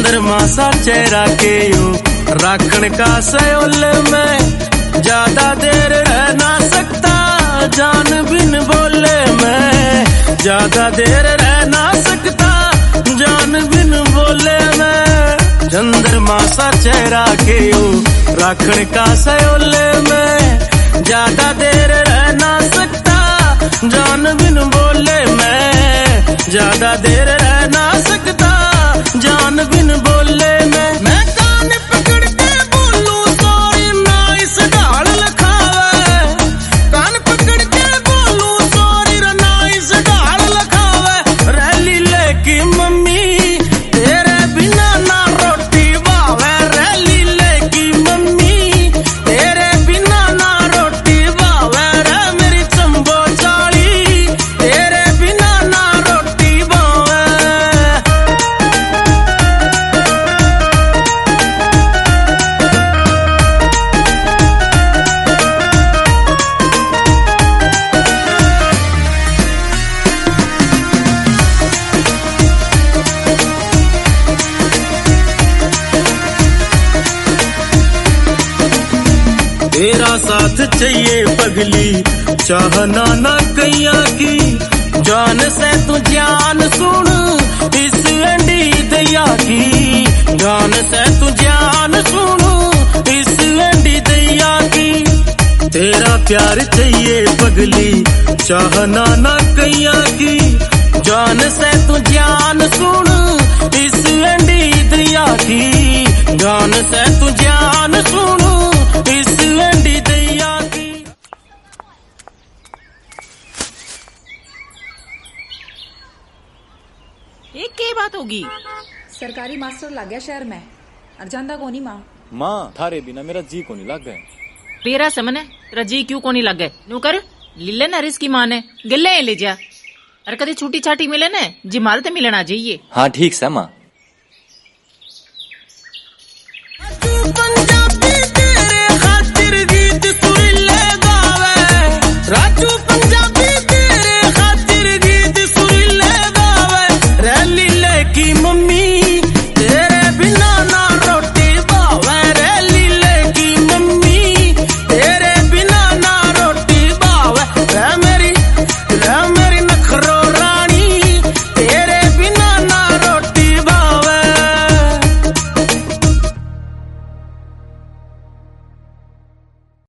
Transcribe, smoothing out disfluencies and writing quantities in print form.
चंद्रमा सा चेहरा के यूं राखण का सयोल में ज्यादा देर रह ना सकता, जान बिन बोले मैं ज्यादा देर रह ना सकता, जान बिन बोले मैं। चंद्रमा सा चेहरा के यूं राखण का सयोल में ज्यादा देर रह ना सकता, जान बिन बोले मैं ज्यादा देर रह ना सकता, जान बिन बोले मैं कान पकड़ के बोलूं सोरी ना इस ढाल लखावे, कान पकड़ के बोलूं सोरी ना इस ढाल लखावे। रैली लेकी मम्मी तेरे बिना ना रोटी भावे, रैली लेकी मम्मी तेरे बिना ना रोटी भावे, रे मेरी चंबो चाली तेरे बिना ना रोटी भावे। तेरा साथ चाहिए पगली चाहना ना कैया की, जान से तू जान सुन इस एंडी दैया की, जान से तू जान सुन इस एंडी दैया की। तेरा प्यार चाहिए पगली चाहना ना कैया की, जान से तू जान सुन इस एंडी दैया की, जान से तू जान सुन इस एंडी दैया की। ये क्या बात होगी? सरकारी मास्टर लग गया शहर में और जानदा को नहीं माँ थारे बिना मेरा जी को नहीं लग गए। पेरा समने तेरा जी क्यों को नहीं लग गए? न्यू कर लीले ना रिस की माँ ने गिले ले जा, और कभी छुट्टी छाटी मिले ना जी माल तो मिलना चाहिए। हाँ ठीक है माँ।